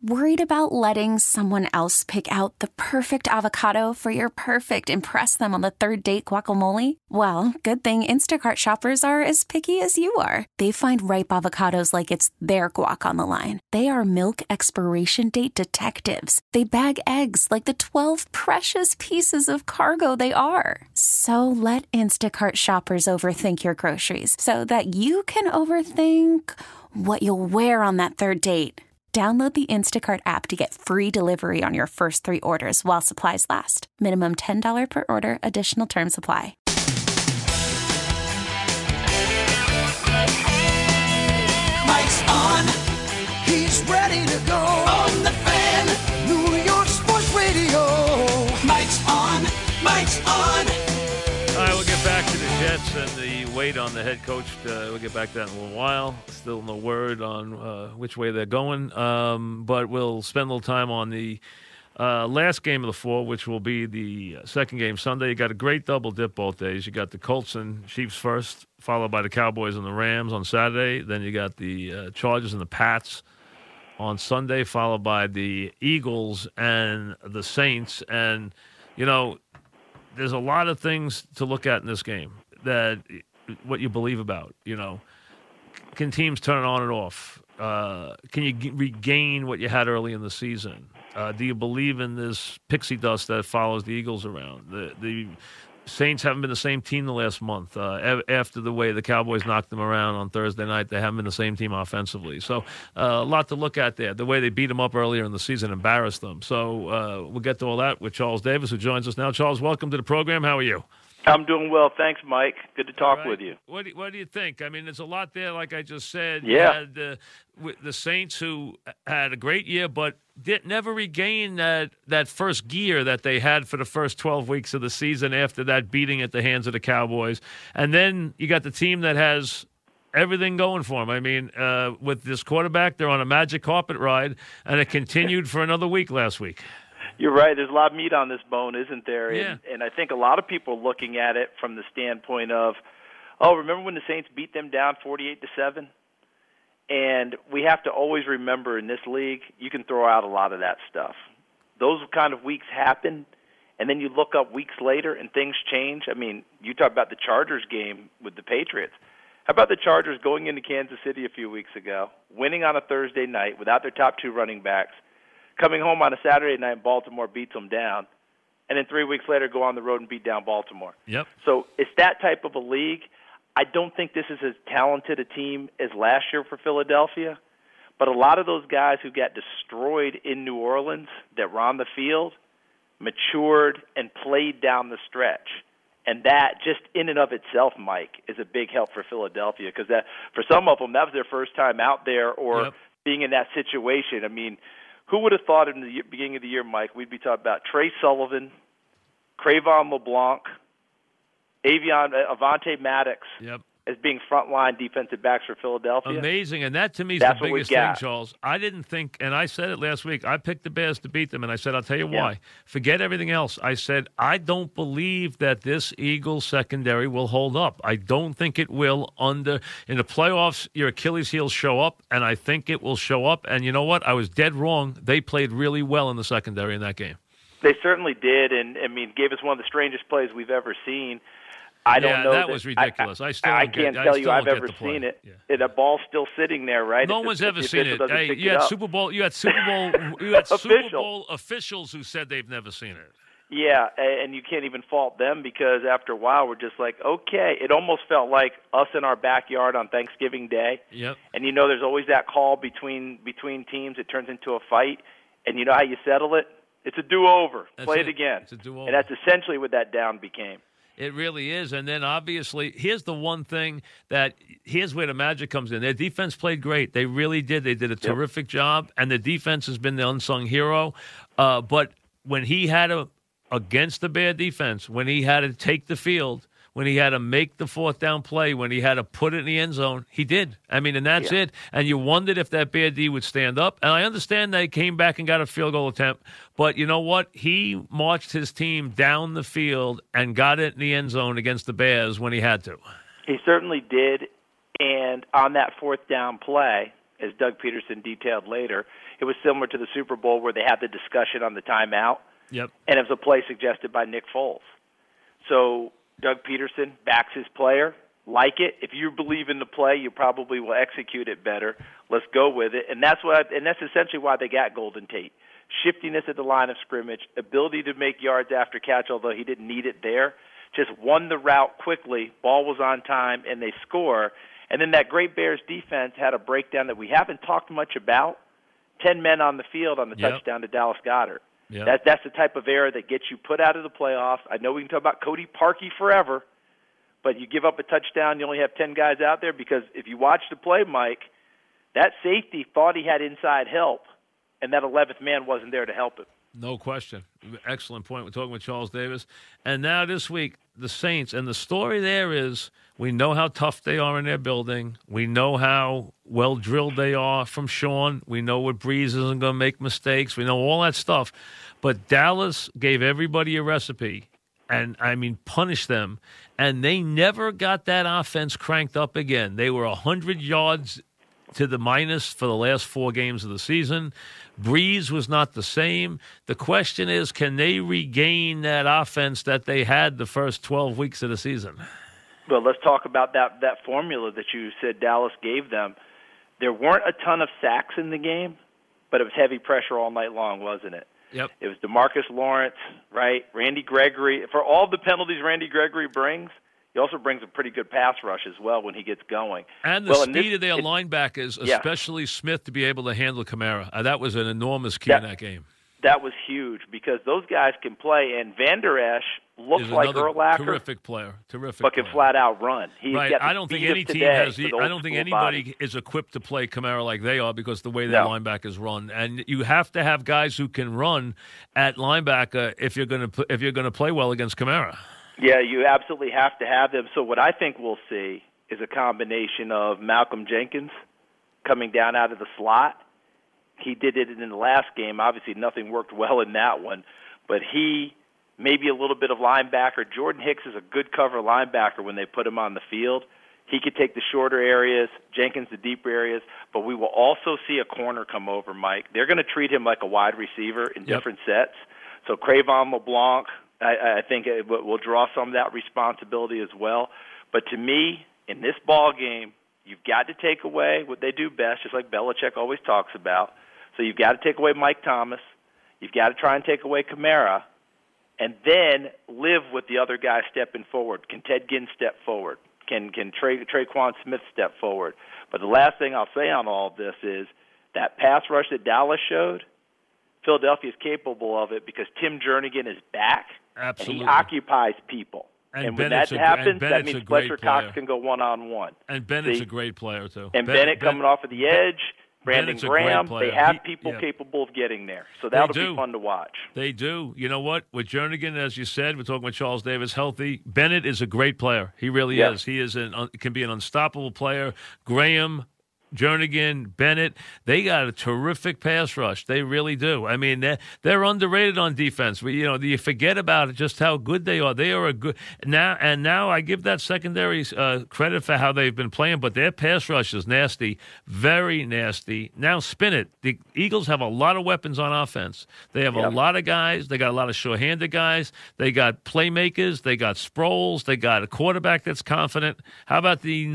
Worried about letting someone else pick out the perfect avocado for your perfect impress them on the third date guacamole? Well, good thing Instacart shoppers are as picky as you are. They find ripe avocados like it's their guac on the line. They are milk expiration date detectives. They bag eggs like the 12 precious pieces of cargo they are. So let Instacart shoppers overthink your groceries so that you can overthink what you'll wear on that third date. Download the Instacart app to get free delivery on your first 3 orders while supplies last. Minimum $10 per order. Additional terms apply. Mike's on. He's ready to go. On the Fan. New York Sports Radio. Mike's on. Mike's on. All right, we'll get back to the Jets and the wait on the head coach. We'll get back to that in a little while. Still no word on which way they're going. But we'll spend a little time on the last game of the 4, which will be the second game Sunday. You got a great double dip both days. You got the Colts and Chiefs first, followed by the Cowboys and the Rams on Saturday. Then you got the Chargers and the Pats on Sunday, followed by the Eagles and the Saints. And, you know, there's a lot of things to look at in this game that what you believe about, you know. Can teams turn it on and off? Can you regain what you had early in the season? Do you believe in this pixie dust that follows the Eagles around? The Saints haven't been the same team the last month. After the way the Cowboys knocked them around on Thursday night, they haven't been the same team offensively. So a lot to look at there. The way they beat them up earlier in the season embarrassed them. So we'll get to all that with Charles Davis, who joins us now. Charles, welcome to the program. How are you? I'm doing well. Thanks, Mike. Good to talk with you. What do you think? I mean, there's a lot there, like I just said. Yeah. You had the Saints, who had a great year, but never regained that first gear that they had for the first 12 weeks of the season after that beating at the hands of the Cowboys. And then you got the team that has everything going for them. I mean, with this quarterback, they're on a magic carpet ride, and it continued for another week last week. You're right. There's a lot of meat on this bone, isn't there? Yeah. And I think a lot of people are looking at it from the standpoint of, remember when the Saints beat them down 48-7? And we have to always remember in this league, you can throw out a lot of that stuff. Those kind of weeks happen, and then you look up weeks later and things change. I mean, you talk about the Chargers game with the Patriots. How about the Chargers going into Kansas City a few weeks ago, winning on a Thursday night without their top 2 running backs, coming home on a Saturday night and Baltimore beats them down, and then 3 weeks later go on the road and beat down Baltimore. Yep. So it's that type of a league. I don't think this is as talented a team as last year for Philadelphia, but a lot of those guys who got destroyed in New Orleans that were on the field matured and played down the stretch. And that just in and of itself, Mike, is a big help for Philadelphia because that for some of them, that was their first time out there or being in that situation. I mean, who would have thought in the beginning of the year, Mike, we'd be talking about Trey Sullivan, Cravon LeBlanc, Avonte Maddox as being frontline defensive backs for Philadelphia. Amazing, and that to me is the biggest thing, Charles. I didn't think, and I said it last week, I picked the Bears to beat them, and I said, I'll tell you why. Forget everything else. I said, I don't believe that this Eagles secondary will hold up. I don't think it will in the playoffs, your Achilles heels show up, and I think it will show up. And you know what? I was dead wrong. They played really well in the secondary in that game. They certainly did, and, I mean, gave us one of the strangest plays we've ever seen. I don't know. That was ridiculous. I can't tell you I've ever seen it. And a ball's still sitting there, right? No one's ever seen it. Hey, you had Super Bowl Super Bowl officials who said they've never seen it. Yeah, and you can't even fault them because after a while we're just like, okay. It almost felt like us in our backyard on Thanksgiving Day. Yep. And you know there's always that call between teams. It turns into a fight. And you know how you settle it? It's a do-over. Play it again. It's a do-over. And that's essentially what that down became. It really is. And then, obviously, here's the one thing here's where the magic comes in. Their defense played great. They really did. They did a terrific job, and the defense has been the unsung hero. But when he had against the bad defense, when he had to take the field, when he had to make the fourth down play, when he had to put it in the end zone, he did. I mean, and that's it. And you wondered if that bad D would stand up. And I understand they came back and got a field goal attempt. But you know what? He marched his team down the field and got it in the end zone against the Bears when he had to. He certainly did. And on that fourth down play, as Doug Peterson detailed later, it was similar to the Super Bowl where they had the discussion on the timeout. Yep. And it was a play suggested by Nick Foles. So Doug Peterson backs his player. Like it. If you believe in the play, you probably will execute it better. Let's go with it. And that's essentially why they got Golden Tate. Shiftiness at the line of scrimmage, ability to make yards after catch, although he didn't need it there. Just won the route quickly, ball was on time, and they score. And then that great Bears defense had a breakdown that we haven't talked much about. 10 men on the field on the touchdown to Dallas Goedert. Yep. That's the type of error that gets you put out of the playoffs. I know we can talk about Cody Parkey forever, but you give up a touchdown, you only have 10 guys out there, because if you watch the play, Mike, that safety thought he had inside help, and that 11th man wasn't there to help him. No question. Excellent point. We're talking with Charles Davis. And now this week, the Saints, and the story there is we know how tough they are in their building. We know how well drilled they are from Sean. We know what Breeze isn't going to make mistakes. We know all that stuff. But Dallas gave everybody a recipe, and, punished them. And they never got that offense cranked up again. They were 100 yards to the minus for the last 4 games of the season. Breeze was not the same. The question is, can they regain that offense that they had the first 12 weeks of the season? Well, let's talk about that formula that you said Dallas gave them. There weren't a ton of sacks in the game, but it was heavy pressure all night long, wasn't it? Yep. It was DeMarcus Lawrence, right? Randy Gregory. For all the penalties Randy Gregory brings, he also brings a pretty good pass rush as well when he gets going. And the speed of their linebackers, especially Smith, to be able to handle Kamara. That was an enormous key in that game. That was huge because those guys can play. And Van Der Esch looks like Urlacher. Terrific player. But can flat out run. Right. I don't think any team has. I don't think anybody is equipped to play Kamara like they are because of the way their linebackers run. And you have to have guys who can run at linebacker if you're going to play well against Kamara. Yeah, you absolutely have to have them. So what I think we'll see is a combination of Malcolm Jenkins coming down out of the slot. He did it in the last game. Obviously, nothing worked well in that one. But he, maybe a little bit of linebacker. Jordan Hicks is a good cover linebacker when they put him on the field. He could take the shorter areas, Jenkins the deeper areas. But we will also see a corner come over, Mike. They're going to treat him like a wide receiver in different sets. So Cravon LeBlanc, I think it will draw some of that responsibility as well. But to me, in this ball game, you've got to take away what they do best, just like Belichick always talks about. So you've got to take away Mike Thomas. You've got to try and take away Kamara, and then live with the other guys stepping forward. Can Ted Ginn step forward? Can Traquan Smith step forward? But the last thing I'll say on all of this is that pass rush that Dallas showed, Philadelphia is capable of it because Tim Jernigan is back. Absolutely. And he occupies people. And when that happens, that means Fletcher Cox can go one-on-one. And Bennett's a great player, too. And Bennett coming off of the edge, Brandon Graham, they have people capable of getting there. So that'll be fun to watch. They do. You know what? With Jernigan, as you said, we're talking with Charles Davis, healthy. Bennett is a great player. He really is. He can be an unstoppable player. Graham, Jernigan, Bennett, they got a terrific pass rush. They really do. I mean, they're underrated on defense. You forget about it, just how good they are. They are a good now I give that secondary credit for how they've been playing, but their pass rush is nasty, very nasty. Now spin it. The Eagles have a lot of weapons on offense. They have a lot of guys. They got a lot of sure-handed guys. They got playmakers. They got Sproles. They got a quarterback that's confident. How about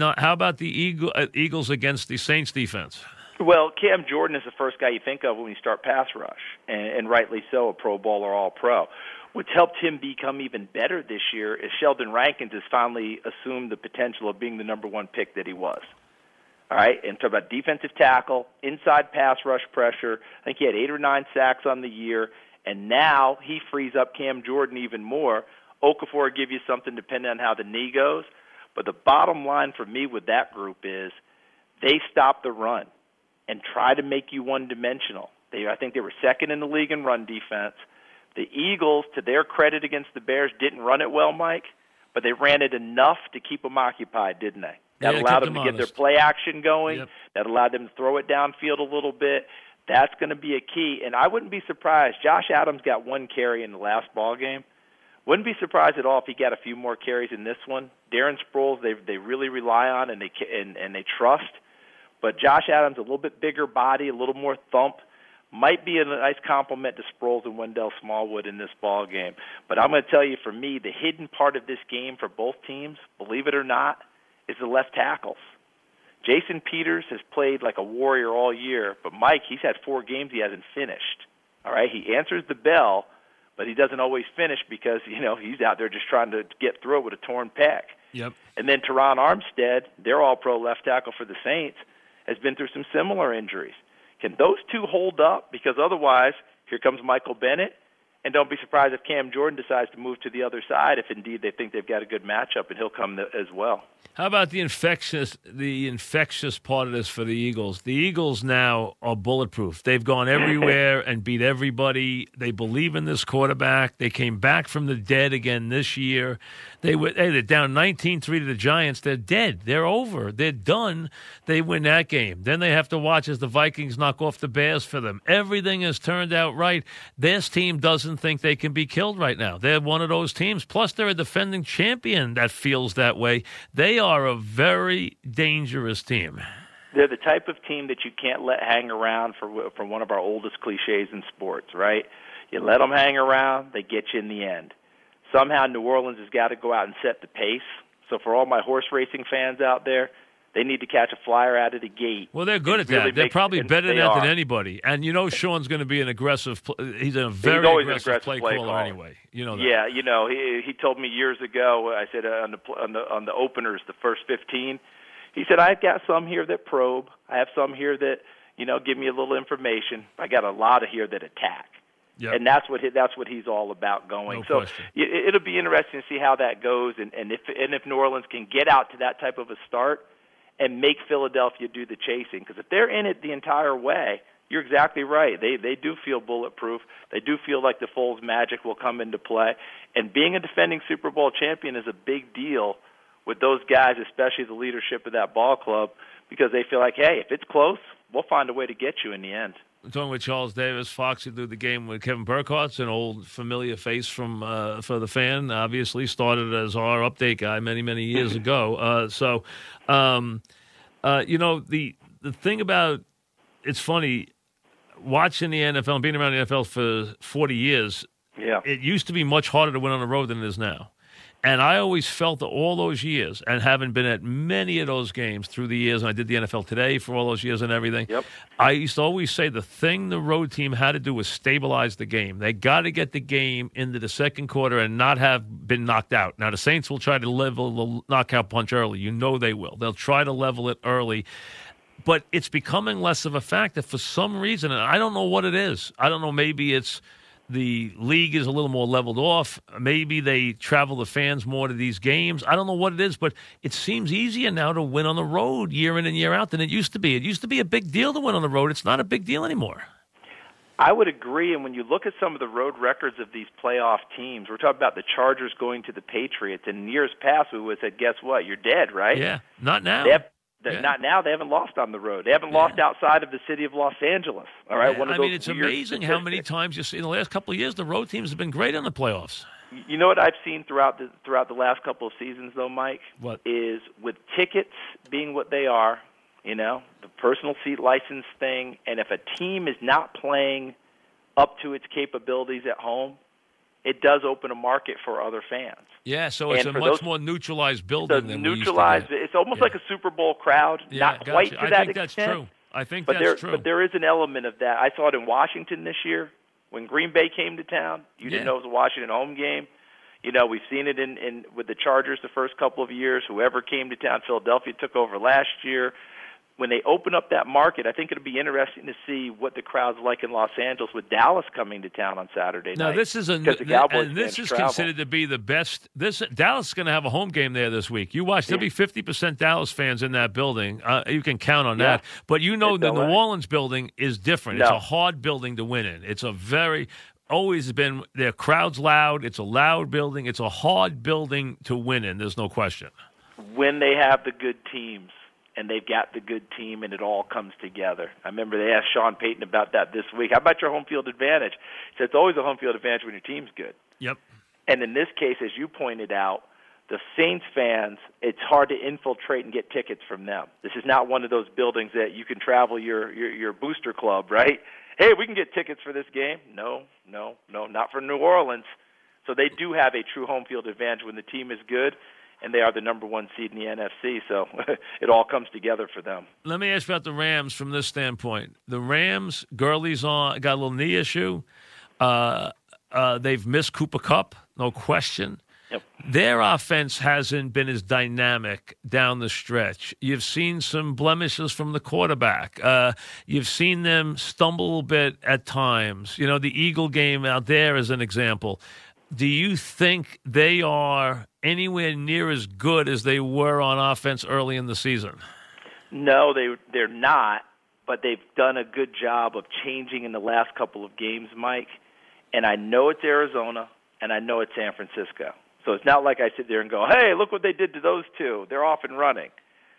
the Eagles against the Saints defense? Well, Cam Jordan is the first guy you think of when you start pass rush, and rightly so, a Pro Bowler, All-Pro. What's helped him become even better this year is Sheldon Rankins has finally assumed the potential of being the number 1 pick that he was. All right, and talk about defensive tackle, inside pass rush pressure. I think he had 8 or 9 sacks on the year, and now he frees up Cam Jordan even more. Okafor will give you something depending on how the knee goes. But the bottom line for me with that group is they stop the run and try to make you one-dimensional. I think they were second in the league in run defense. The Eagles, to their credit against the Bears, didn't run it well, Mike, but they ran it enough to keep them occupied, didn't they? That allowed them to get their play action going. Yep. That allowed them to throw it downfield a little bit. That's going to be a key. And I wouldn't be surprised. Josh Adams got 1 carry in the last ball game. Wouldn't be surprised at all if he got a few more carries in this one. Darren Sproles, they really rely on and they trust. But Josh Adams, a little bit bigger body, a little more thump. might be a nice compliment to Sproles and Wendell Smallwood in this ball game. But I'm going to tell you, for me, the hidden part of this game for both teams, believe it or not, is the left tackles. Jason Peters has played like a warrior all year, but Mike, he's had 4 games he hasn't finished. All right, he answers the bell, but he doesn't always finish because, he's out there just trying to get through it with a torn pec. Yep. And then Teron Armstead, their all-pro left tackle for the Saints, has been through some similar injuries. Can those two hold up? Because otherwise, here comes Michael Bennett, and don't be surprised if Cam Jordan decides to move to the other side if indeed they think they've got a good matchup, and he'll come as well. How about the infectious part of this for the Eagles? The Eagles now are bulletproof. They've gone everywhere and beat everybody. They believe in this quarterback. They came back from the dead again this year. They're down 19-3 to the Giants. They're dead. They're over. They're done. They win that game. Then they have to watch as the Vikings knock off the Bears for them. Everything has turned out right. This team doesn't think they can be killed right now. They're one of those teams. Plus, they're a defending champion that feels that way. They are a very dangerous team. They're the type of team that you can't let hang around for one of our oldest cliches in sports, right? You let them hang around, they get you in the end. Somehow New Orleans has got to go out and set the pace. So for all my horse racing fans out there, they need to catch a flyer out of the gate. Well, they're good at that. They're probably better at that than anybody. And Sean's going to be an aggressive. He's a very aggressive play caller anyway. You know that. Yeah, he told me years ago. I said on the openers, the first 15. He said, I've got some here that probe. I have some here that give me a little information. I got a lot of here that attack. Yep. And that's what he's all about going. No question. It'll be interesting to see how that goes, and if New Orleans can get out to that type of a start and make Philadelphia do the chasing. Because if they're in it the entire way, you're exactly right. They do feel bulletproof. They do feel like the Foles magic will come into play. And being a defending Super Bowl champion is a big deal with those guys, especially the leadership of that ball club, because they feel like, hey, if it's close, we'll find a way to get you in the end. I'm talking with Charles Davis. Fox, you do the game with Kevin Burkhart's an old familiar face for the fan. Obviously, started as our update guy many years ago. The thing about it's funny watching the NFL and being around the NFL for 40 years. Yeah, it used to be much harder to win on the road than it is now. And I always felt that all those years, and having been at many of those games through the years, and I did the NFL Today for all those years and everything, yep. I used to always say the thing the road team had to do was stabilize the game. They got to get the game into the second quarter and not have been knocked out. Now, the Saints will try to level the knockout punch early. You know they will. They'll try to level it early. But it's becoming less of a factor for some reason, and I don't know what it is. I don't know. Maybe it's the league is a little more leveled off. Maybe they travel the fans more to these games. I don't know what it is, but it seems easier now to win on the road year in and year out than it used to be. It used to be a big deal to win on the road. It's not a big deal anymore. I would agree, and when you look at some of the road records of these playoff teams, we're talking about the Chargers going to the Patriots. In years past, we would have said, guess what? You're dead, right? Yeah, not now. Not now. They haven't lost on the road. They haven't lost outside of the city of Los Angeles. All right. Yeah, it's amazing how many times you see in the last couple of years the road teams have been great in the playoffs. You know what I've seen throughout the last couple of seasons, though, Mike? What is with tickets being what they are, the personal seat license thing, and if a team is not playing up to its capabilities at home, it does open a market for other fans. Yeah, so it's a much more neutralized building than we used to get. It's almost like a Super Bowl crowd, not quite to that extent. That's true. I think that's true. But there is an element of that. I saw it in Washington this year. When Green Bay came to town, you didn't know it was a Washington home game. We've seen it in with the Chargers the first couple of years. Whoever came to town, Philadelphia took over last year. When they open up that market, I think it'll be interesting to see what the crowd's like in Los Angeles with Dallas coming to town on Saturday night. Now, this is considered to be the best. Dallas is going to have a home game there this week. You watch, there'll be 50% Dallas fans in that building. You can count on that. But the New Orleans building is different. It's a hard building to win in. It's always been, their crowd's loud. It's a loud building. It's a hard building to win in. There's no question. When they have the good teams. And they've got the good team, and it all comes together. I remember they asked Sean Payton about that this week. How about your home field advantage? He said it's always a home field advantage when your team's good. Yep. And in this case, as you pointed out, the Saints fans, it's hard to infiltrate and get tickets from them. This is not one of those buildings that you can travel your booster club, right, hey, we can get tickets for this game. No, not for New Orleans. So they do have a true home field advantage when the team is good, and they are the number 1 seed in the NFC. So it all comes together for them. Let me ask you about the Rams from this standpoint. The Rams, Gurley's got a little knee issue. They've missed Cooper Kupp, no question. Yep. Their offense hasn't been as dynamic down the stretch. You've seen some blemishes from the quarterback. You've seen them stumble a bit at times. You know, the Eagle game out there is an example. Do you think they are anywhere near as good as they were on offense early in the season? No, they're not, but they've done a good job of changing in the last couple of games, Mike. And I know it's Arizona, and I know it's San Francisco. So it's not like I sit there and go, hey, look what they did to those two. They're off and running.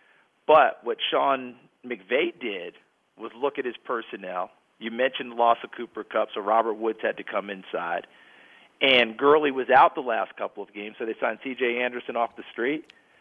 But what Sean McVay did was look at his personnel. You mentioned the loss of Cooper Kupp, so Robert Woods had to come inside. And Gurley was out the last couple of games, so they signed C.J. Anderson off the street.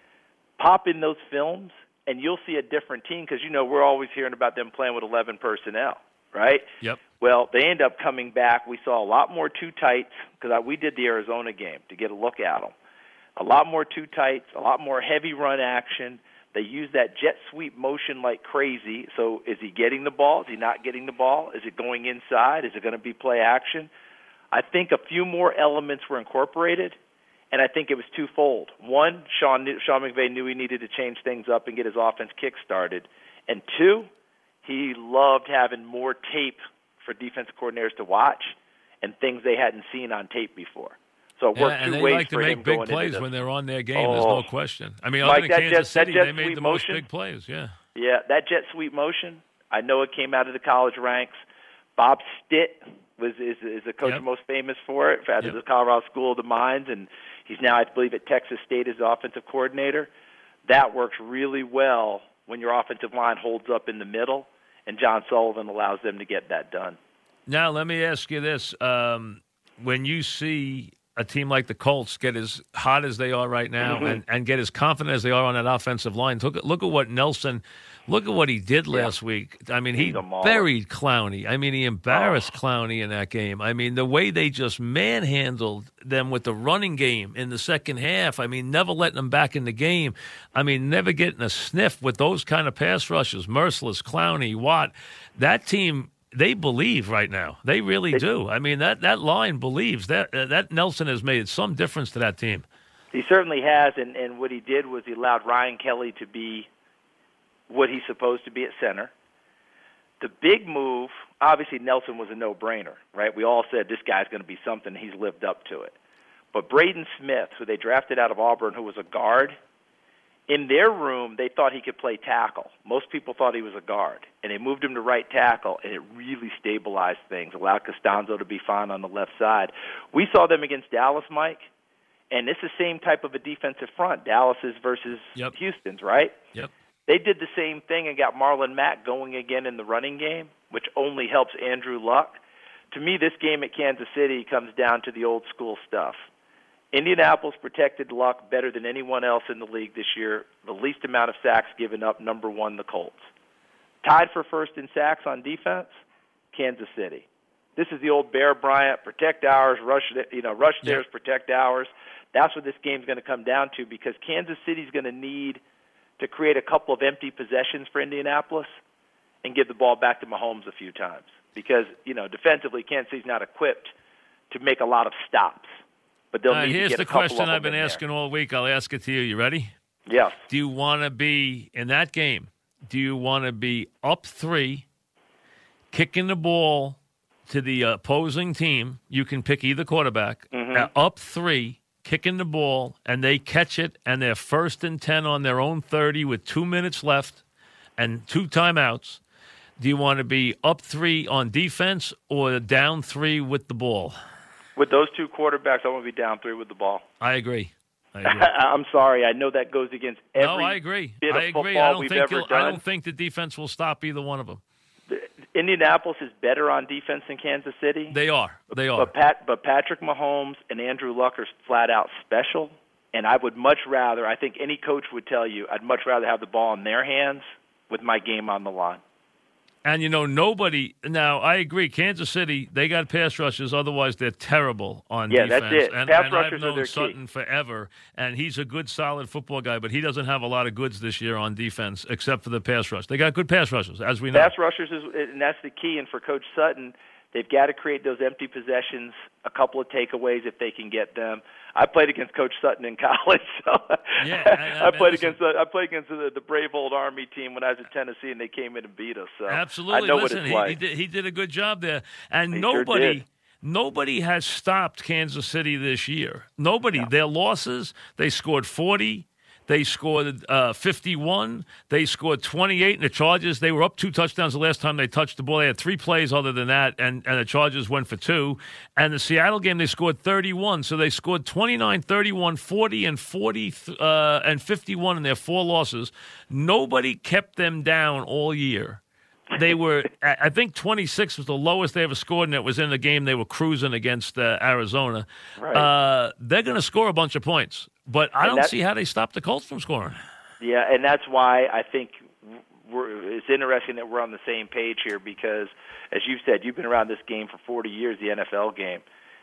Pop in those films, and you'll see a different team because, you know, we're always hearing about them playing with 11 personnel, right? Yep. Well, they end up coming back. We saw a lot more two tights because we did the Arizona game to get a look at them. A lot more two tights, a lot more heavy run action. They use that jet sweep motion like crazy. So is he getting the ball? Is he not getting the ball? Is it going inside? Is it going to be play action? I think a few more elements were incorporated, and I think it was twofold. One, Sean McVay knew he needed to change things up and get his offense kick-started. And two, he loved having more tape for defensive coordinators to watch and things they hadn't seen on tape before. So it worked two ways for him going into this. And they like to make big plays when they're on their game. There's no question. I mean, Mike, other than Kansas City, they made the most big plays. Yeah. Yeah, that jet sweep motion, I know it came out of the college ranks. Bob Stitt is the coach most famous for it, out of the Colorado School of the Mines, and he's now, I believe, at Texas State as offensive coordinator. That works really well when your offensive line holds up in the middle, and John Sullivan allows them to get that done. Now, let me ask you this. When you see a team like the Colts get as hot as they are right now and get as confident as they are on that offensive line, look at what Nelson – look at what he did last week. I mean, he buried Clowney. I mean, he embarrassed Clowney in that game. I mean, the way they just manhandled them with the running game in the second half. I mean, never letting them back in the game. I mean, never getting a sniff with those kind of pass rushes. Merciless, Clowney, Watt. That team, they believe right now. They really do. I mean, that line believes. That Nelson has made some difference to that team. He certainly has, and what he did was he allowed Ryan Kelly to be what he's supposed to be at center. The big move, obviously Nelson was a no-brainer, right? We all said this guy's going to be something. He's lived up to it. But Braden Smith, who they drafted out of Auburn, who was a guard, in their room they thought he could play tackle. Most people thought he was a guard, and they moved him to right tackle, and it really stabilized things, allowed Costanzo to be fine on the left side. We saw them against Dallas, Mike, and it's the same type of a defensive front, Dallas's versus Houston's, right? Yep. They did the same thing and got Marlon Mack going again in the running game, which only helps Andrew Luck. To me, this game at Kansas City comes down to the old school stuff. Indianapolis protected Luck better than anyone else in the league this year. The least amount of sacks given up, number one, the Colts. Tied for first in sacks on defense, Kansas City. This is the old Bear Bryant, protect ours, rush theirs, protect ours. That's what this game's going to come down to because Kansas City's going to need to create a couple of empty possessions for Indianapolis and give the ball back to Mahomes a few times. Because, defensively, Kansas City's not equipped to make a lot of stops. But they'll need here's to get the a couple question of them I've been asking all week. I'll ask it to you. You ready? Yes. Do you want to be, in that game, do you want to be up 3, kicking the ball to the opposing team? You can pick either quarterback. Up 3, kicking the ball, and they catch it, and they're 1st and 10 on their own 30 with 2 minutes left and 2 timeouts. Do you want to be up 3 on defense or down 3 with the ball? With those two quarterbacks, I want to be down 3 with the ball. I agree. I'm sorry. I know that goes against every I agree. bit of I agree. football we've ever done. I don't think the defense will stop either one of them. Indianapolis is better on defense than Kansas City. They are. But Patrick Mahomes and Andrew Luck are flat out special, and I would much rather, I think any coach would tell you, I'd much rather have the ball in their hands with my game on the line. And, nobody – now, I agree. Kansas City, they got pass rushers. Otherwise, they're terrible on defense. Yeah, that's it. And rushers I've known are their Sutton key. forever, and he's a good, solid football guy, but he doesn't have a lot of goods this year on defense except for the pass rush. They got good pass rushers, as we know. Pass rushers, and that's the key. And for Coach Sutton, they've got to create those empty possessions, a couple of takeaways if they can get them. I played against Coach Sutton in college, so I played against the brave old Army team when I was at Tennessee, and they came in and beat us. So absolutely, I know what it's like. He did a good job there, and He nobody has stopped Kansas City this year. Nobody. No. Their losses, they scored 40. They scored 51. They scored 28. And the Chargers, they were up 2 touchdowns the last time they touched the ball. They had 3 plays other than that, and the Chargers went for 2. And the Seattle game, they scored 31. So they scored 29, 31, 40, and 40 and 51 in their 4 losses. Nobody kept them down all year. They were, I think 26 was the lowest they ever scored, and it was in the game they were cruising against Arizona. Right. They're going to score a bunch of points, but I don't see how they stop the Colts from scoring. Yeah, and that's why I think it's interesting that we're on the same page here because, as you said, you've been around this game for 40 years, the NFL game.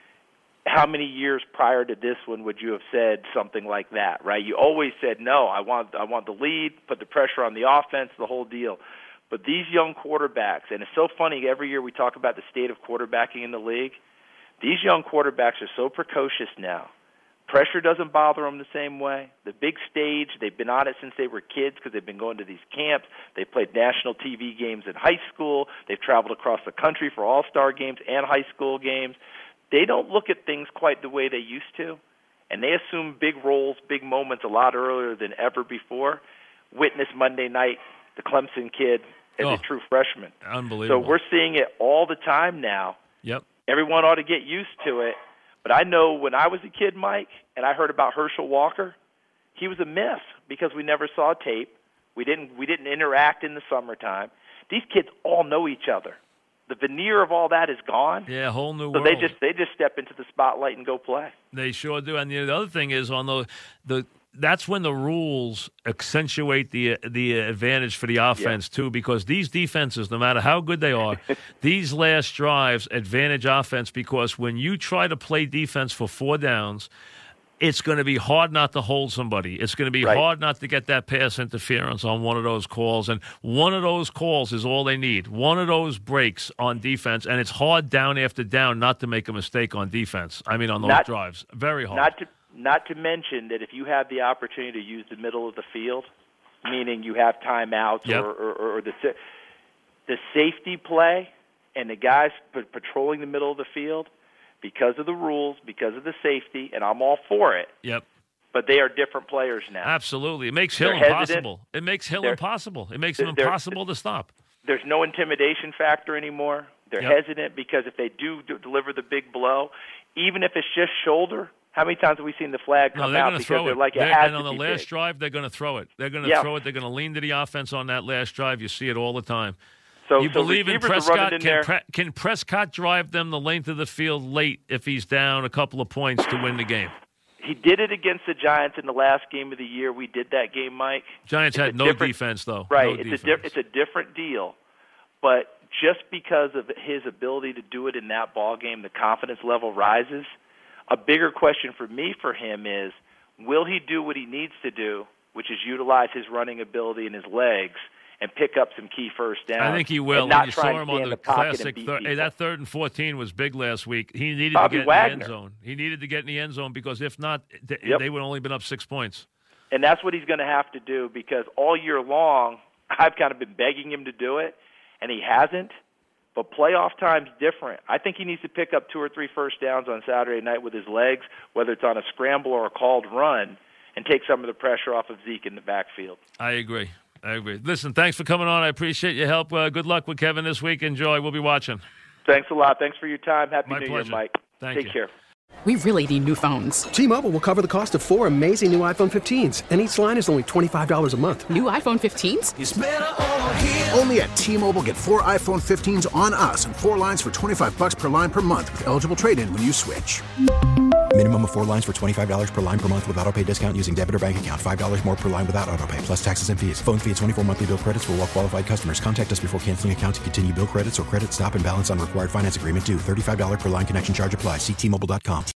How many years prior to this one would you have said something like that, right? You always said, no, I want the lead, put the pressure on the offense, the whole deal. But these young quarterbacks, and it's so funny, every year we talk about the state of quarterbacking in the league. These young quarterbacks are so precocious now. Pressure doesn't bother them the same way. The big stage, they've been on it since they were kids because they've been going to these camps. They played national TV games in high school. They've traveled across the country for all-star games and high school games. They don't look at things quite the way they used to, and they assume big roles, big moments a lot earlier than ever before. Witness Monday night, the Clemson kid as a true freshman. Unbelievable. So we're seeing it all the time now. Yep. Everyone ought to get used to it. But I know when I was a kid, Mike, and I heard about Herschel Walker, he was a myth because we never saw tape. We didn't interact in the summertime. These kids all know each other. The veneer of all that is gone. Yeah, whole new so world. They just step into the spotlight and go play. They sure do. And the other thing is on the that's when the rules accentuate the advantage for the offense, too, because these defenses, no matter how good they are, these last drives advantage offense because when you try to play defense for 4 downs, it's going to be hard not to hold somebody. It's going to be hard not to get that pass interference on one of those calls, and one of those calls is all they need. One of those breaks on defense, and it's hard down after down not to make a mistake on defense. I mean, on those drives. Very hard. Not to mention that if you have the opportunity to use the middle of the field, meaning you have timeouts or the safety play and the guys patrolling the middle of the field, because of the rules, because of the safety, and I'm all for it. Yep. But they are different players now. Absolutely. It makes Hill impossible. It makes Hill impossible. It makes him impossible to stop. There's no intimidation factor anymore. They're hesitant because if they do deliver the big blow, even if it's just shoulder, how many times have we seen the flag come out because they're like, it has to be big? And on the last drive, they're going to throw it. They're going to throw it. They're going to lean to the offense on that last drive. You see it all the time. So you believe in Prescott? In can Prescott drive them the length of the field late if he's down a couple of points to win the game? He did it against the Giants in the last game of the year. We did that game, Mike. Giants had no defense, though. Right. No it's a different deal. But just because of his ability to do it in that ball game, the confidence level rises. A bigger question for me for him is, will he do what he needs to do, which is utilize his running ability and his legs, and pick up some key first downs? I think he will. Not you try saw him on the classic. That 3rd and 14 was big last week. He needed to get in the end zone. He needed to get in the end zone because if not, they would have only been up 6 points. And that's what he's going to have to do because all year long, I've kind of been begging him to do it, and he hasn't. But playoff time's different. I think he needs to pick up 2 or 3 first downs on Saturday night with his legs, whether it's on a scramble or a called run, and take some of the pressure off of Zeke in the backfield. I agree. Listen, thanks for coming on. I appreciate your help. Good luck with Kevin this week. Enjoy. We'll be watching. Thanks a lot. Thanks for your time. Happy New pleasure. Year, Mike. Take care. We really need new phones. T-Mobile will cover the cost of 4 amazing new iPhone 15s, and each line is only $25 a month. New iPhone 15s? It's better over here. Only at T-Mobile, get 4 iPhone 15s on us and 4 lines for $25 per line per month with eligible trade-in when you switch. Minimum of 4 lines for $25 per line per month with autopay discount using debit or bank account. $5 more per line without autopay, plus taxes and fees. Phone fee at 24 monthly bill credits for well qualified customers. Contact us before canceling account to continue bill credits or credit stop and balance on required finance agreement due. $35 per line connection charge applies. See T-Mobile.com.